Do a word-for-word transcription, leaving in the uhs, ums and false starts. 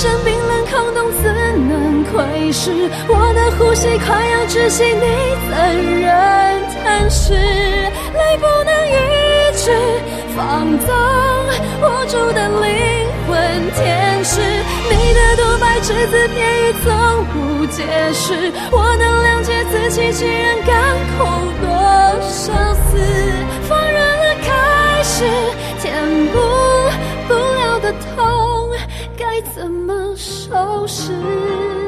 身冰冷空洞，怎能窥视？我的呼吸快要窒息，你怎忍吞噬？泪不能抑制放纵无助的灵魂天使，你的独白只字片语从不解释，我能谅解自欺欺人，干口多少次，放任了开始，填补不了的痛该怎么收拾？